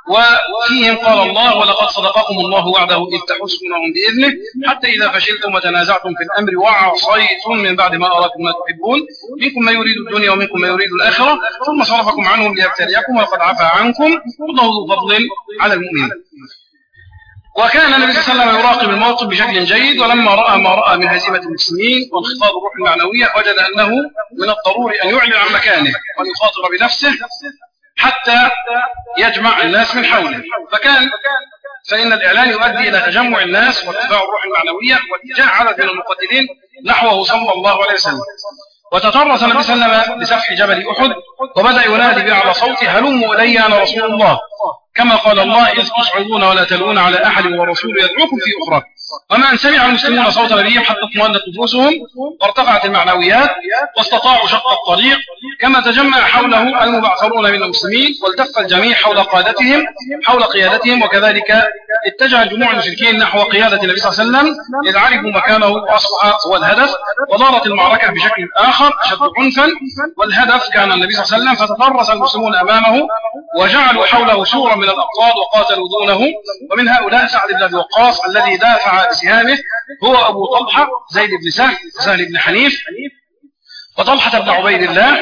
وفيهم قال الله ولقد صدقكم الله وعده إذ تحسونهم بإذنه حتى إذا فشلتم وتنازعتم في الأمر وعصيتم من بعد ما أراكم ما تحبون منكم ما يريد الدنيا ومنكم ما يريد الآخرة ثم صرفكم عنهم ليبتليكم ولقد عفا عنكم والله ذو فضل على المؤمنين. وكان النبي صلى الله عليه وسلم يراقب الموقف بشكل جيد، ولما رأى ما رأى من هزيمة المسلمين وانخفاض الروح المعنوية وجد أنه من الضروري أن يعلن عن مكانه وأن يخاطر بنفسه حتى يجمع الناس من حوله، فكان فإن الإعلان يؤدي إلى تجمع الناس وارتفاع الروح المعنوية واتجاه عدد من المقاتلين نحوه صلى الله عليه وسلم. وتطرس النبي صلى الله عليه وسلم لسفح جبل أحد وبدأ ينادي بأعلى صوته هلموا إلي أنا رسول الله، كما قال الله إذ تصعدون ولا تلون على أحد ورسول يدعوكم في أخرى. وما أن سمع المسلمون صوت نبيهم حتى اطمأنت نفوسهم وارتفعت المعنويات واستطاعوا شق الطريق، كما تجمع حوله المبعثرون من المسلمين والتف الجميع حول قادتهم حول قيادتهم، وكذلك اتجه جموع المشركين نحو قيادة النبي صلى الله عليه وسلم إذ عرفوا مكانه وأصبح هو الهدف، ودارت المعركة بشكل آخر أشد عنفا والهدف كان النبي صلى الله عليه وسلم، فتطرس المسلمون أمامه وجعلوا حوله سورا من الأبطال وقاتلوا دونه. ومن هؤلاء سعد بن أبي وقاص الذي دافع بسهامه هو أبو طلحة زيد بن سهل سهل بن حنيف وطلحة بن عبيد الله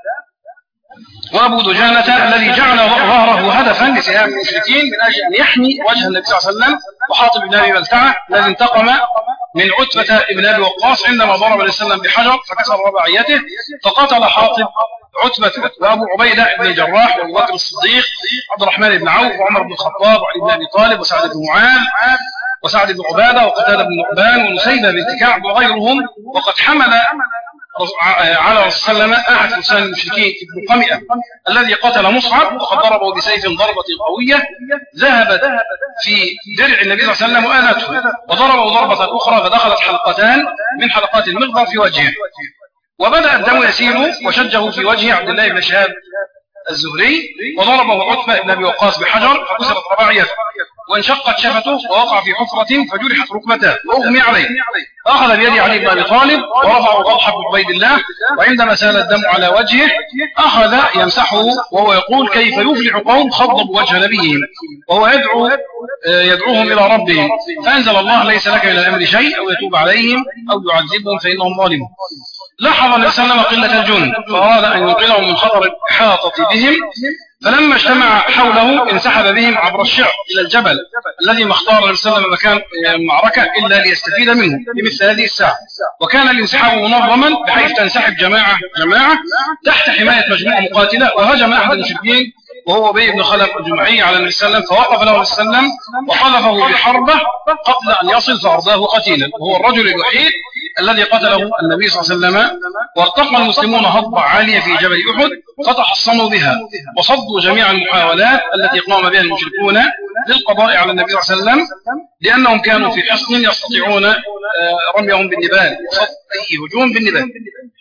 وأبو دجانة الذي جعل ظهره هدفا لسهام المشركين من أجل أن يحمي وجه النبي صلى الله عليه وسلم. وحاطب بن أبي بلتعة الذي انتقم من عتبة بن أبي وقاص عندما ضرب الإسلام بحجر فكسر رباعيته، فقتل حاطب عتبة وأبو عبيدة بن الجراح وأبو بكر الصديق عبد الرحمن بن عوف وعمر بن الخطاب وعلي بن أبي طالب وسعد بن معاذ وسعد بن عبادة وقتادة بن نعمان ونسيبة بنت كعب وغيرهم. وقد حمل على رسول الله أحد فرسان المشركين ابن قمئة الذي قتل مصعب وقد ضربه بسيف ضربة قوية ذهبت في درع النبي صلى الله عليه وسلم وآلته، وضربه ضربة أخرى فدخلت حلقتان من حلقات المغفر في وجهه، وبدأ الدم يسيل وشجه في وجه عبد الله بن شهاب الزهري وضربه عتبة بن أبي وقاص بحجر فكسرت رباعيته وانشقت شفته ووقع في حفرة فجرحت ركبته وأغمي عليه، فأخذ بيد علي بن أبي طالب ورفعه طلحة بن عبيد الله، وعندما سال الدم على وجهه أخذ يمسحه وهو يقول كيف يفلح قوم خضبوا وجه نبيهم، وهو يدعو يدعوهم إلى ربهم، فأنزل الله ليس لك من الأمر شيء أو يتوب عليهم أو يعذبهم فإنهم ظالمون. لاحظ النبي صلى الله عليه وسلم قلة الجند فأراد أن ينقذهم من خطر الإحاطة بهم، فلما اجتمع حوله انسحب بهم عبر الشعب إلى الجبل الذي ما اختار النبي صلى الله عليه وسلم مكان المعركة إلا ليستفيد منه بمثل هذه الساعة. وكان الانسحاب منظما بحيث تنسحب جماعة جماعة تحت حماية مجموعة مقاتلة، وهجم أحد المشركين وهو أبي بن خلف الجمعي على النبي صلى الله عليه وسلم فوقف له النبي صلى الله عليه وسلم وقذفه بحربة قبل أن يصل فأرضاه قتيلا، وهو الرجل الوحيد الذي قتله النبي صلى الله عليه وسلم. وارتقى المسلمون هضبة عالية في جبل أحد فتحصنوا بها وصدوا جميع المحاولات التي قام بها المشركون للقضاء على النبي صلى الله عليه وسلم، لأنهم كانوا في حصن يستطيعون رميهم بالنبال وصد أي هجوم بالنبال.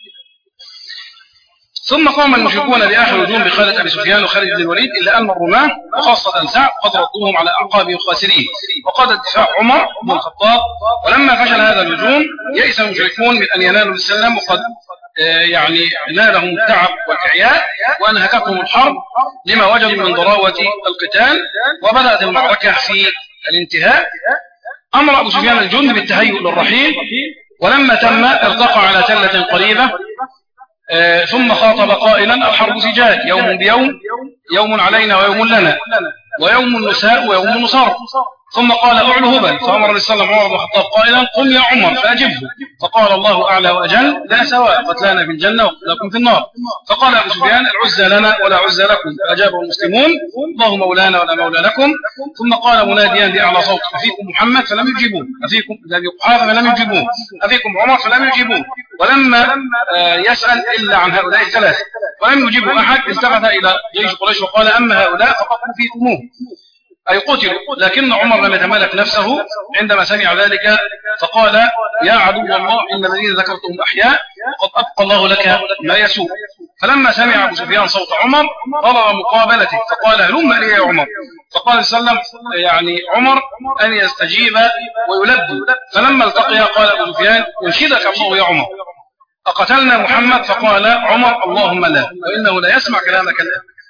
ثم قام المشركون بآخر هجوم بقادة أبي سفيان وخالد بن الوليد، إلا أن الرماة وخاصة سعد قد ردوهم على أعقابهم خاسرين، وقاد الدفاع عمر بن الخطاب. ولما فشل هذا الهجوم يئس المشركون من أن ينالوا السلام، وقد يعني نالهم التعب والإعياء وأنهكتهم الحرب لما وجدوا من ضراوة القتال، وبدأت المعركة في الانتهاء. أمر أبو سفيان الجند بالتهيؤ للرحيل، ولما تم ارتقى على تلة قريبة آه ثم خاطب قائلا الحرب سجال يوم بيوم، يوم علينا ويوم لنا، ويوم نساء ويوم نصر. ثم قال اعل هبل، فأمر النبي صلى الله عليه وسلم عمر بن الخطاب قائلا قم يا عمر فأجبه، فقال الله أعلى وأجل لا سواء قتلانا في الجنة وقتلاكم في النار. فقال أبو سفيان العزى لنا ولا عزى لكم، فأجابه المسلمون الله مولانا ولا مولى لكم. ثم قال مناديا بأعلى صوت أفيكم محمد فلم يجيبوه، أفيكم أبي قحافة فلم يجيبوه، أفيكم عمر فلم يجيبوه، ولما آه يسأل إلا عن هؤلاء الثلاثة ولم يجيبوا أحد التفت إلى جيش قريش وقال أما هؤلاء فقد أفيكموه أي قتلوا. لكن عمر لم يتمالك نفسه عندما سمع ذلك فقال يا عدو الله إن الذين ذكرتهم أحياء وقد أبقى الله لك ما يسوء. فلما سمع أبو سفيان صوت عمر طلب مقابلته فقال هلم إلي يا عمر، فقال صلى الله عليه وسلم يعني عمر أن يستجيب ويلبي. فلما التقيا قال أبو سفيان ينشدك الله يا عمر أقتلنا محمد؟ فقال عمر اللهم لا، وإنه لا يسمع كلامك الآن.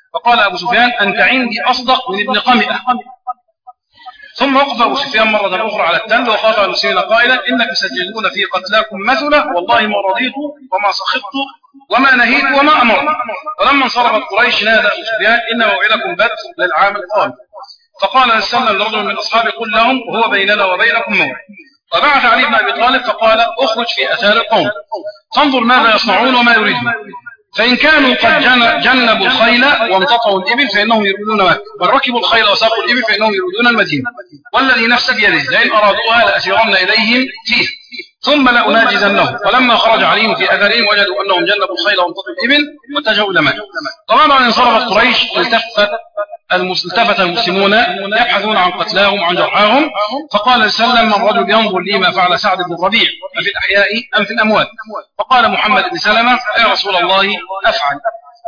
فقال أبو سفيان أنت عندي أصدق من ابن قمئة. ثم وقف أبو سفيان مرة أخرى على التل وخاطب المسلمين قائلا إنكم ستجدون في قتلاكم مثلا والله ما رضيت وما سخطت وما نهيت وما أمرت. فلما انصرفت قريش نادى أبو سفيان إن موعدكم بدء للعام القادم. فقال السلم لرجل من أصحابه قل لهم وهو بيننا وبينكم موعد. فبعث علي بن أبي طالب فقال اخرج في أثار القوم فانظر ماذا يصنعون وما يريدون، فإن كانوا قد جنبوا الخيل وامتطوا الإبل فإنهم يريدون مكة، بل ركبوا الخيل وساقوا الإبل فإنهم يريدون المدينة، والذي نفس بيده لئن أرادوها لأسيرن إليهم فيه ثم لأناجزنهم. فلما خرج عليهم في أثرهم وجدوا أنهم جنبوا الخيل وامتطوا الإبل واتجهوا إلى مكة. طبعا انصرفت قريش التفت التفت المسلمون يبحثون عن قتلاهم وعن جرحاهم. فقال السلم من رجل ينظر لي ما فعل سعد بن الربيع أفي الأحياء أم في الأموات؟ فقال محمد بن سلمة يا رسول الله أفعل.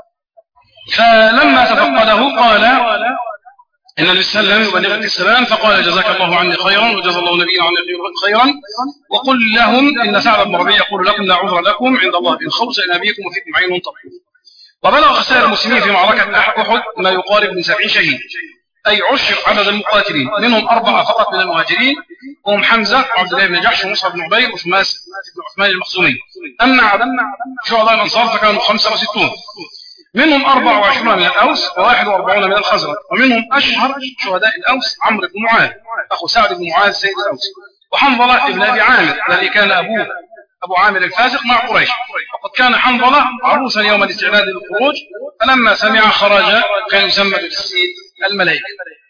فلما تفقده قال إن النبي صلى الله عليه وسلم يبلغك السلام، فقال جزاك الله عني خيرا وجزا الله نبينا عني خيرا وقل لهم إن سعد بن الربيع يقول لكم لا عذر لكم عند الله إن خلص إلى أبيكم وفيكم عين طبيعي. وبلغ خسائر المسلمين في معركة أحد ما يقارب من سبعين شهيد، أي عشر عدد المقاتلين، منهم أربعة فقط من المهاجرين وهم حمزة وعبد الله بن جحش ومصعب بن عبيد وعثمان بن عثمان المخزومي. أما شهداء الأنصار فكانوا خمسة وستون، منهم أربعة وعشرون من الأوس وواحد وأربعون من الخزرج، ومنهم أشهر شهداء الأوس عمرو بن معاذ أخو سعد بن معاذ سيد الأوس، وحنظلة ابن أبي عامر الذي كان أبوه أبو عامر الفاسق مع قريش. وقد كان حنظلة عروسا يوم الاستعداد للخروج، فلما سمع خرج كان يسمى بالسيد الملائكة.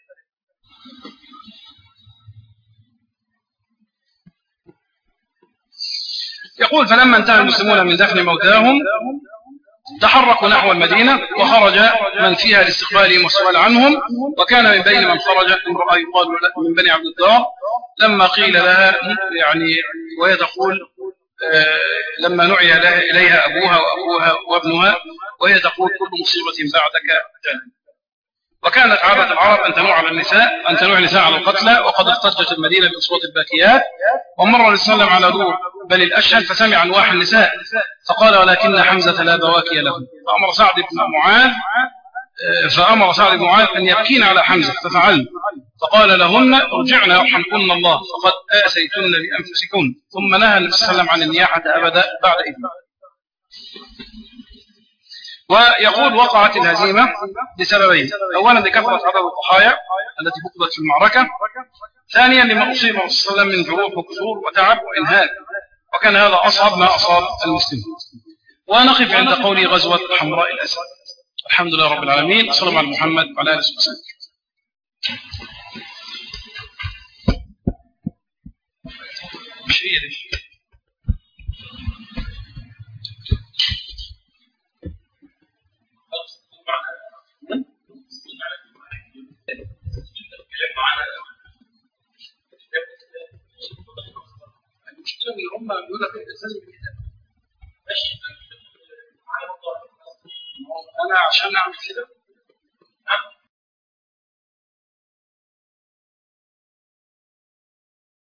يقول فلما انتهى المسلمون من دفن موتاهم تحركوا نحو المدينة وخرج من فيها لاستقبالهم والسؤال عنهم، وكان من بين من خرج امرأة يقال من بني عبد الدار لما قيل لها يعني وهي تقول آه لما نعي إليها أبوها وأبوها وابنها وهي تقول كل مصيبة بعدك جنة. وكانت عادة العرب أن تنوع على النساء أن تنوع النساء على القتلى، وقد اضطجت المدينة بأصوات الباكيات. ومر النبي صلى الله عليه وسلم على دور بني الأشهل فسمع نواح النساء فقال ولكن حمزة لا بواكي له، فأمر سعد بن معاذ فأمر سعد بن معاذ أن يبكين على حمزة ففعل، فقال لهن ارجعن يرحمكن الله فقد آسيتن بأنفسكن، ثم نهى النبي صلى الله عليه وسلم عن النياحة أبدا بعد إذن. ويقول وقعت الهزيمة لسببين، أولا لكثرة عدد الضحايا التي فقدت في المعركة، ثانيا لما أصيب الرسول صلى الله عليه وسلم من جروح وكسور وتعب وإنهاك، وكان هذا أصعب ما أصاب المسلمين. ونقف عند قول غزوة حمراء الأسد. الحمد لله رب العالمين، صلى الله على محمد وعلى آله وسلم. المشكلة من هم يقول لك الإنسان بالكتاب أنا عشان أعمل كده